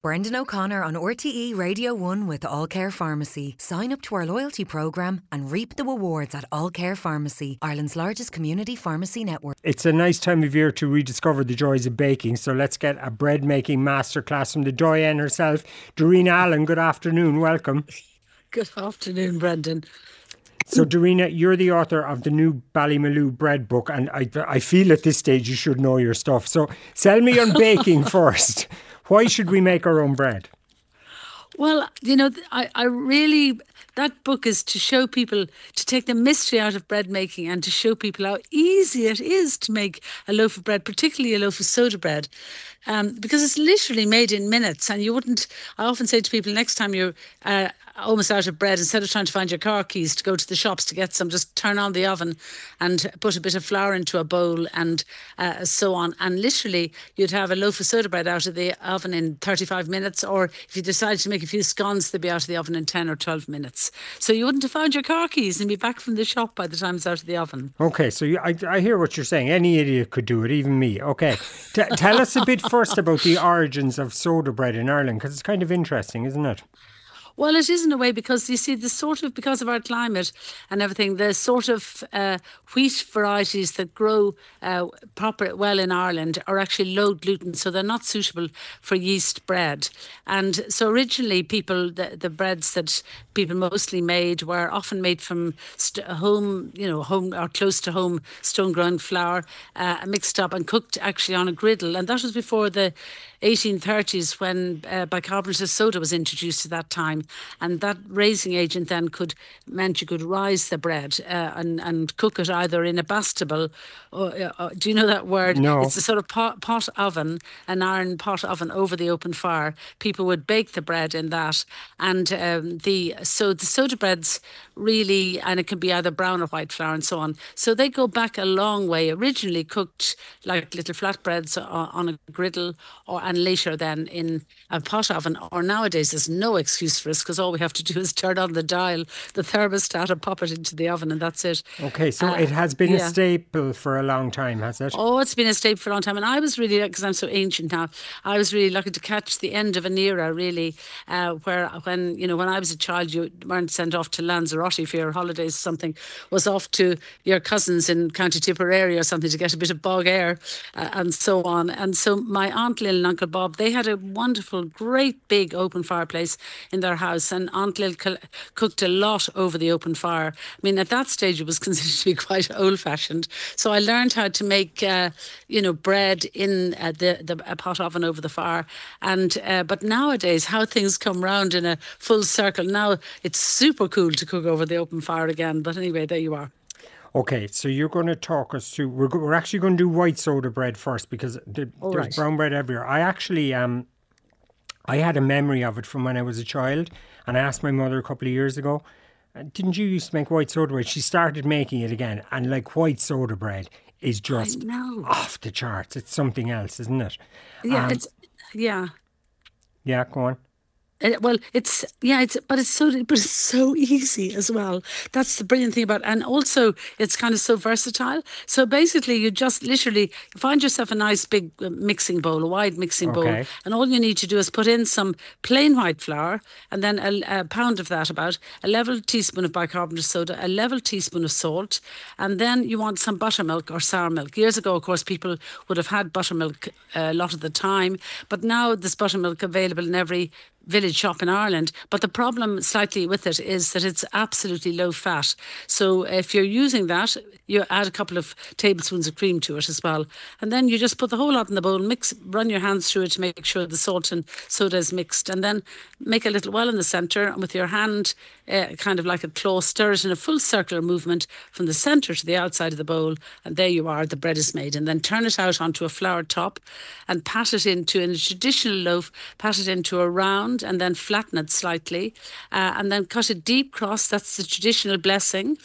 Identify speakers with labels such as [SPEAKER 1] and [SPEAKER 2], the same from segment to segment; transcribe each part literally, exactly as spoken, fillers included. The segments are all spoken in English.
[SPEAKER 1] Brendan O'Connor on R T E Radio one with All Care Pharmacy. Sign up to our loyalty programme and reap the rewards at All Care Pharmacy, Ireland's largest community pharmacy network.
[SPEAKER 2] It's a nice time of year to rediscover the joys of baking, so let's get a bread making masterclass from the doyenne herself, Darina Allen. Good afternoon, welcome.
[SPEAKER 3] Good afternoon, Brendan.
[SPEAKER 2] So, Darina, you're the author of the new Ballymaloe bread book, and I, I feel at this stage you should know your stuff. So, sell me on baking first. Why should we make our own bread?
[SPEAKER 3] Well, you know, I, I really, that book is to show people, to take the mystery out of bread making and to show people how easy it is to make a loaf of bread, particularly a loaf of soda bread. Um, because it's literally made in minutes, and you wouldn't, I often say to people, next time you're uh, almost out of bread, instead of trying to find your car keys to go to the shops to get some, just turn on the oven and put a bit of flour into a bowl and uh, so on. And literally you'd have a loaf of soda bread out of the oven in thirty-five minutes, or if you decided to make a few scones, they'd be out of the oven in ten or twelve minutes. So you wouldn't have found your car keys and be back from the shop by the time it's out of the oven.
[SPEAKER 2] Okay, so you, I, I hear what you're saying. Any idiot could do it, even me. Okay, T- tell us a bit first about the origins of soda bread in Ireland, because it's kind of interesting, isn't it?
[SPEAKER 3] Well, it is in a way, because you see the sort of, because of our climate and everything, the sort of uh, wheat varieties that grow uh, proper well in Ireland are actually low gluten, so they're not suitable for yeast bread. And so originally people, the, the breads that people mostly made were often made from st- home, you know, home or close to home stone ground flour, uh, mixed up and cooked actually on a griddle. And that was before the eighteen thirties, when uh, bicarbonate of soda was introduced at that time, and that raising agent then could meant you could rise the bread uh, and and cook it either in a bastable, or, uh, do you know that word?
[SPEAKER 2] No.
[SPEAKER 3] It's a sort of pot, pot oven, an iron pot oven over the open fire. People would bake the bread in that, and um, the so the soda breads really, and it can be either brown or white flour and so on. So they go back a long way. Originally cooked like little flatbreads on, on a griddle, or and later then in a pot oven. Or nowadays there's no excuse for us, because all we have to do is turn on the dial, the thermostat, and pop it into the oven, and that's it.
[SPEAKER 2] Okay, so
[SPEAKER 3] uh,
[SPEAKER 2] it has been
[SPEAKER 3] yeah.
[SPEAKER 2] a staple for a long time, has it?
[SPEAKER 3] Oh, it's been a staple for a long time. And I was really, because I'm so ancient now, I was really lucky to catch the end of an era, really, uh, where when, you know, when I was a child, you weren't sent off to Lanzarote for your holidays or something, was off to your cousins in County Tipperary or something to get a bit of bog air uh, and so on. And so my Aunt Lil and Uncle Bob, they had a wonderful, great big open fireplace in their house, and Aunt Lil co- cooked a lot over the open fire. I mean, at that stage it was considered to be quite old-fashioned. So I learned how to make, uh, you know, bread in uh, the, the a pot oven over the fire. And uh, but nowadays, how things come round in a full circle, now it's super cool to cook over the open fire again. But anyway, there you are.
[SPEAKER 2] Okay, so you're going to talk us through, we're, go- we're actually going to do white soda bread first, because the,
[SPEAKER 3] All
[SPEAKER 2] there's
[SPEAKER 3] right.
[SPEAKER 2] brown bread everywhere. I actually, um, I had a memory of it from when I was a child, and I asked my mother a couple of years ago, uh, didn't you used to make white soda bread? She started making it again, and like white soda bread is just
[SPEAKER 3] know.
[SPEAKER 2] off the charts. It's something else, isn't it?
[SPEAKER 3] Yeah,
[SPEAKER 2] Um,
[SPEAKER 3] it's, yeah.
[SPEAKER 2] Yeah, go on.
[SPEAKER 3] Uh, well, it's yeah, it's but it's so but it's so easy as well. That's the brilliant thing about it. And also it's kind of so versatile. So basically, you just literally find yourself a nice big uh, mixing bowl, a wide mixing bowl,
[SPEAKER 2] Okay.
[SPEAKER 3] and all you need to do is put in some plain white flour, and then a, a pound of that, about a level teaspoon of bicarbonate of soda, a level teaspoon of salt, and then you want some buttermilk or sour milk. Years ago, of course, people would have had buttermilk uh, a lot of the time, but now there's buttermilk available in every village shop in Ireland. But the problem slightly with it is that it's absolutely low fat. So if you're using that, you add a couple of tablespoons of cream to it as well. And then you just put the whole lot in the bowl, mix, run your hands through it to make sure the salt and soda is mixed. And then make a little well in the centre, and with your hand, uh, kind of like a claw, stir it in a full circular movement from the centre to the outside of the bowl. And there you are, the bread is made. And then turn it out onto a floured top and pat it into, in a traditional loaf, pat it into a round and then flatten it slightly, uh, and then cut a deep cross. That's the traditional blessing.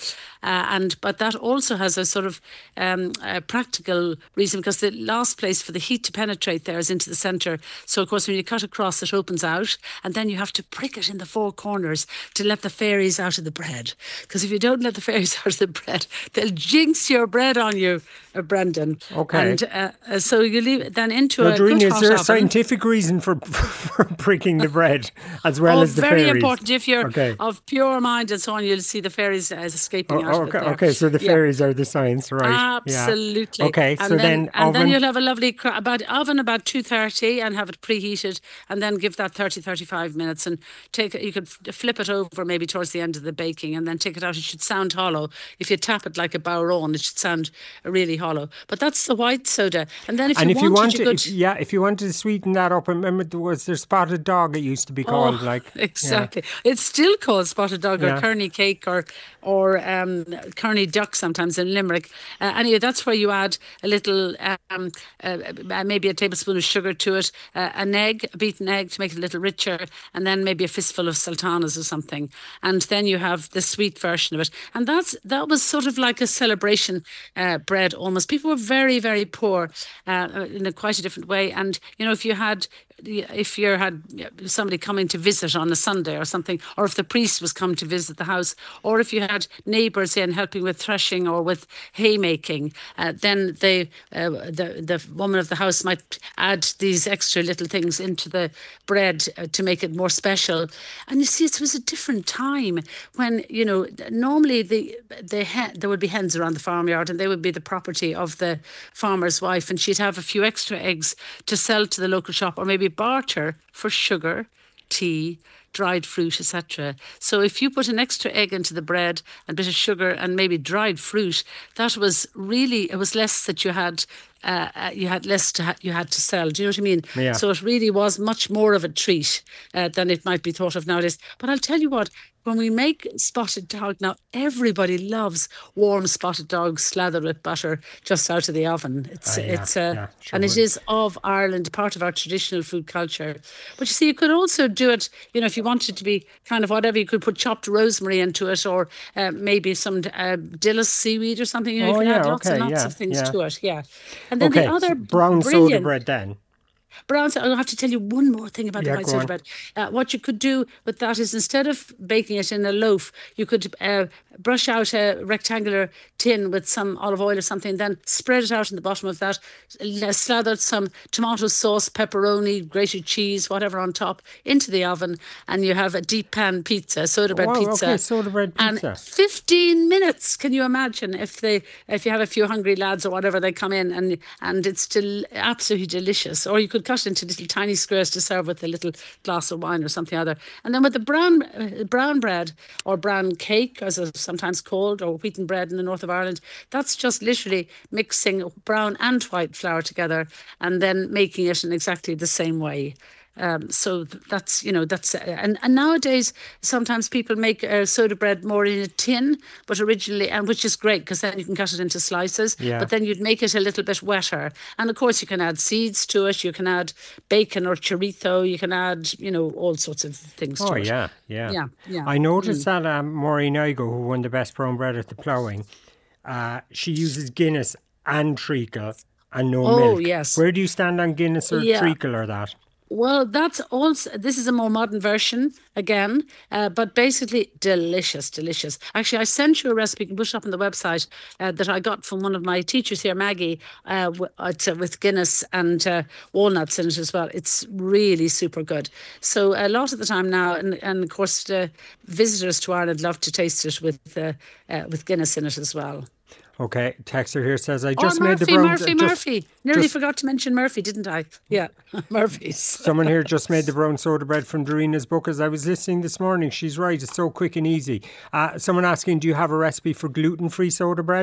[SPEAKER 3] Uh, and But that also has a sort of um, a practical reason, because the last place for the heat to penetrate there is into the centre. So, of course, when you cut across, it opens out, and then you have to prick it in the four corners to let the fairies out of the bread. Because if you don't let the fairies out of the bread, they'll jinx your bread on you, uh, Brendan.
[SPEAKER 2] Okay.
[SPEAKER 3] And uh, uh, so you leave it then into
[SPEAKER 2] Well,
[SPEAKER 3] a
[SPEAKER 2] Doreen,
[SPEAKER 3] good
[SPEAKER 2] is
[SPEAKER 3] hot
[SPEAKER 2] there a
[SPEAKER 3] oven.
[SPEAKER 2] scientific reason for, for pricking the bread as well
[SPEAKER 3] Oh,
[SPEAKER 2] as the
[SPEAKER 3] very
[SPEAKER 2] fairies?
[SPEAKER 3] important. If you're
[SPEAKER 2] Okay.
[SPEAKER 3] of pure mind and so on, you'll see the fairies as escaping
[SPEAKER 2] Oh,
[SPEAKER 3] out of
[SPEAKER 2] okay,
[SPEAKER 3] it there.
[SPEAKER 2] okay, so the
[SPEAKER 3] Yeah.
[SPEAKER 2] fairies are the science, right?
[SPEAKER 3] Absolutely.
[SPEAKER 2] Yeah. Okay,
[SPEAKER 3] and
[SPEAKER 2] so
[SPEAKER 3] then,
[SPEAKER 2] then,
[SPEAKER 3] and
[SPEAKER 2] oven.
[SPEAKER 3] then you'll have a lovely cr- about oven about two thirty and have it preheated, and then give that thirty, thirty-five minutes, and take it. You could f- flip it over maybe towards the end of the baking, and then take it out. It should sound hollow. If you tap it like a Bowron, it should sound really hollow. But that's the white soda. And then if
[SPEAKER 2] and
[SPEAKER 3] you
[SPEAKER 2] if you
[SPEAKER 3] wanted,
[SPEAKER 2] want
[SPEAKER 3] you
[SPEAKER 2] to,
[SPEAKER 3] could.
[SPEAKER 2] if, yeah, if you wanted to sweeten that up, remember there was there spotted dog. It used to be called,
[SPEAKER 3] Oh,
[SPEAKER 2] like yeah.
[SPEAKER 3] exactly. It's still called spotted dog or
[SPEAKER 2] Yeah.
[SPEAKER 3] Kearney cake or or um, Kearney duck sometimes in Limerick. Uh, anyway, that's where you add a little, um, uh, uh, maybe a tablespoon of sugar to it, uh, an egg, a beaten egg to make it a little richer, and then maybe a fistful of sultanas or something. And then you have the sweet version of it. And that's that was sort of like a celebration uh, bread almost. People were very, very poor uh, in a quite a different way. And, you know, if you had if you had somebody coming to visit on a Sunday or something, or if the priest was coming to visit the house, or if you had neighbours in helping with threshing or with haymaking, uh, then they, uh, the the woman of the house might add these extra little things into the bread uh, to make it more special. And you see, it was a different time when, you know, normally the the hen, there would be hens around the farmyard, and they would be the property of the farmer's wife, and she'd have a few extra eggs to sell to the local shop, or maybe barter for sugar, tea, dried fruit, et cetera. So if you put an extra egg into the bread, a bit of sugar, and maybe dried fruit, that was really, it was less that you had. Uh, uh, you had less to ha- you had to sell. Do you know what I mean?
[SPEAKER 2] Yeah.
[SPEAKER 3] So it really was much more of a treat uh, than it might be thought of nowadays. But I'll tell you what, when we make spotted dog now, everybody loves warm spotted dogs slathered with butter just out of the oven. It's
[SPEAKER 2] Ah, yeah,
[SPEAKER 3] it's uh,
[SPEAKER 2] yeah, sure
[SPEAKER 3] and it
[SPEAKER 2] would.
[SPEAKER 3] is of Ireland, part of our traditional food culture. But you see, you could also do it. You know, if you wanted to be kind of whatever, you could put chopped rosemary into it, or uh, maybe some uh, dillis seaweed or something. You know,
[SPEAKER 2] Oh,
[SPEAKER 3] you can
[SPEAKER 2] yeah,
[SPEAKER 3] add lots and
[SPEAKER 2] okay,
[SPEAKER 3] lots
[SPEAKER 2] yeah,
[SPEAKER 3] of things
[SPEAKER 2] yeah.
[SPEAKER 3] to it. Yeah, and then
[SPEAKER 2] Okay,
[SPEAKER 3] the other
[SPEAKER 2] so brown soda
[SPEAKER 3] brilliant
[SPEAKER 2] bread then.
[SPEAKER 3] brown soda. I'll have to tell you one more thing about
[SPEAKER 2] Yeah,
[SPEAKER 3] the white
[SPEAKER 2] go
[SPEAKER 3] soda
[SPEAKER 2] on.
[SPEAKER 3] bread. Uh, what you could do with that is, instead of baking it in a loaf, you could uh, brush out a rectangular tin with some olive oil or something, then spread it out in the bottom of that, l- slather some tomato sauce, pepperoni, grated cheese, whatever on top, into the oven, and you have a deep pan pizza, soda bread
[SPEAKER 2] Wow,
[SPEAKER 3] pizza.
[SPEAKER 2] okay, soda bread
[SPEAKER 3] And
[SPEAKER 2] pizza.
[SPEAKER 3] fifteen minutes. Can you imagine if they, if you have a few hungry lads or whatever, they come in, and and it's still absolutely delicious. Or you could cut it into little tiny squares to serve with a little glass of wine or something other. And then with the brown uh, brown bread, or brown cake, as it's sometimes called, or wheaten bread in the north of Ireland, that's just literally mixing brown and white flour together, and then making it in exactly the same way. Um, so th- that's, you know, that's, uh, and, and nowadays sometimes people make uh, soda bread more in a tin, but originally, and which is great, because then you can cut it into slices,
[SPEAKER 2] Yeah.
[SPEAKER 3] but then you'd make it a little bit wetter. And of course you can add seeds to it, you can add bacon or chorizo, you can add, you know, all sorts of things
[SPEAKER 2] Oh
[SPEAKER 3] to it.
[SPEAKER 2] yeah, yeah,
[SPEAKER 3] Yeah, yeah.
[SPEAKER 2] I noticed that um, Maureen Igo, who won the best brown bread at the ploughing, uh, she uses Guinness and treacle and no
[SPEAKER 3] Oh,
[SPEAKER 2] milk.
[SPEAKER 3] yes.
[SPEAKER 2] Where do you stand on Guinness or
[SPEAKER 3] Yeah.
[SPEAKER 2] treacle or that?
[SPEAKER 3] Well, that's also, this is a more modern version again, uh, but basically delicious, delicious. Actually, I sent you a recipe, you can push it up on the website, uh, that I got from one of my teachers here, Maggie, uh, w- it's, uh, with Guinness and uh, walnuts in it as well. It's really super good. So a lot of the time now, and, and of course, the visitors to Ireland love to taste it with uh, uh, with Guinness in it as well.
[SPEAKER 2] Okay, Texter here says, I
[SPEAKER 3] Or
[SPEAKER 2] just made
[SPEAKER 3] Murphy,
[SPEAKER 2] the brown...
[SPEAKER 3] Murphy,
[SPEAKER 2] just-
[SPEAKER 3] Murphy. Nearly
[SPEAKER 2] just-
[SPEAKER 3] forgot to mention Murphy, didn't I? Yeah, Murphy's.
[SPEAKER 2] Someone here just made the brown soda bread from Doreena's book. As I was listening this morning, she's right, it's so quick and easy. Uh, someone asking, do you have a recipe for gluten-free soda bread?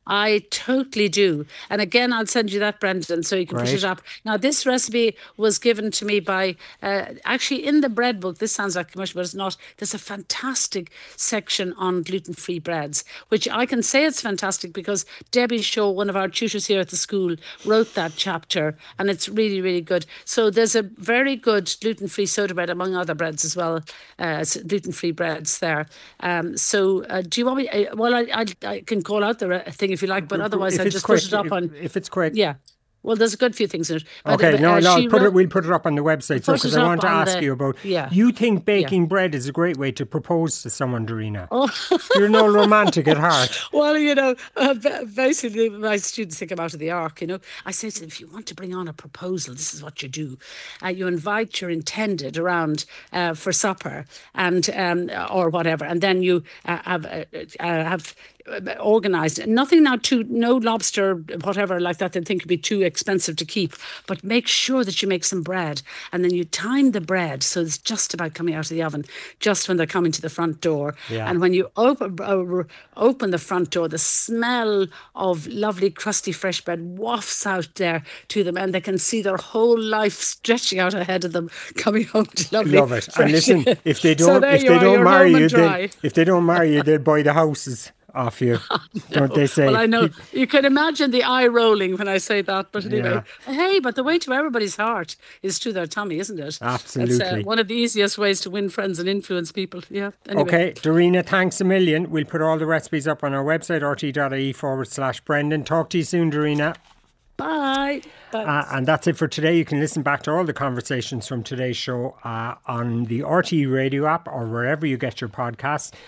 [SPEAKER 3] I totally do. And again, I'll send you that, Brendan, so you can
[SPEAKER 2] Great.
[SPEAKER 3] put it up. Now, this recipe was given to me by, uh, actually in the bread book, this sounds like commercial, but it's not. There's a fantastic section on gluten-free breads, which I can say it's fantastic because Debbie Shaw, one of our tutors here at the school, wrote that chapter, and it's really, really good. So there's a very good gluten-free soda bread, among other breads as well, uh, gluten-free breads there. Um, so uh, do you want me, uh, well, I, I, I can call out the re- thing if you like, but otherwise I'll just
[SPEAKER 2] quick,
[SPEAKER 3] put it up
[SPEAKER 2] if,
[SPEAKER 3] on.
[SPEAKER 2] If it's quick.
[SPEAKER 3] Yeah. Well, there's a good few things in it. But,
[SPEAKER 2] Okay,
[SPEAKER 3] uh,
[SPEAKER 2] no,
[SPEAKER 3] uh,
[SPEAKER 2] no,
[SPEAKER 3] she
[SPEAKER 2] put
[SPEAKER 3] wrote-
[SPEAKER 2] it, we'll put it up on the website. So,
[SPEAKER 3] Put
[SPEAKER 2] because
[SPEAKER 3] it
[SPEAKER 2] I
[SPEAKER 3] up
[SPEAKER 2] want to
[SPEAKER 3] on
[SPEAKER 2] ask
[SPEAKER 3] the-
[SPEAKER 2] you about,
[SPEAKER 3] yeah.
[SPEAKER 2] you think baking bread is a great way to propose to someone, Dorina.
[SPEAKER 3] Oh.
[SPEAKER 2] You're no romantic at heart.
[SPEAKER 3] Well, you know, uh, ba- basically, my students think I'm out of the ark, you know. I say to them, if you want to bring on a proposal, this is what you do. Uh, you invite your intended around uh, for supper and um, or whatever, and then you uh, have uh, uh, have organised. Nothing now too, no lobster, whatever like that, they think would be too expensive to keep. But make sure that you make some bread, and then you time the bread so it's just about coming out of the oven, just when they're coming to the front door.
[SPEAKER 2] Yeah.
[SPEAKER 3] And when you open uh, open the front door, the smell of lovely crusty fresh bread wafts out there to them, and they can see their whole life stretching out ahead of them, coming home to lovely.
[SPEAKER 2] Love it.
[SPEAKER 3] fresh-
[SPEAKER 2] And listen, if they
[SPEAKER 3] So
[SPEAKER 2] don't,
[SPEAKER 3] there
[SPEAKER 2] if
[SPEAKER 3] you
[SPEAKER 2] they
[SPEAKER 3] are,
[SPEAKER 2] don't
[SPEAKER 3] you're
[SPEAKER 2] marry
[SPEAKER 3] home
[SPEAKER 2] you,
[SPEAKER 3] and
[SPEAKER 2] they,
[SPEAKER 3] dry.
[SPEAKER 2] if they don't marry you, they'll buy the houses off you. Don't they say?
[SPEAKER 3] Well, I know you can imagine the eye rolling when I say that, but anyway,
[SPEAKER 2] Yeah.
[SPEAKER 3] hey, but the way to everybody's heart is to their tummy, isn't it?
[SPEAKER 2] Absolutely.
[SPEAKER 3] It's uh, one of the easiest ways to win friends and influence people. Yeah. Anyway.
[SPEAKER 2] Okay, Dorina, thanks a million. We'll put all the recipes up on our website, rte.ie forward slash Brendan. Talk to you soon, Dorina.
[SPEAKER 3] Bye. Bye.
[SPEAKER 2] Uh, and that's it for today. You can listen back to all the conversations from today's show uh, on the R T E radio app or wherever you get your podcasts.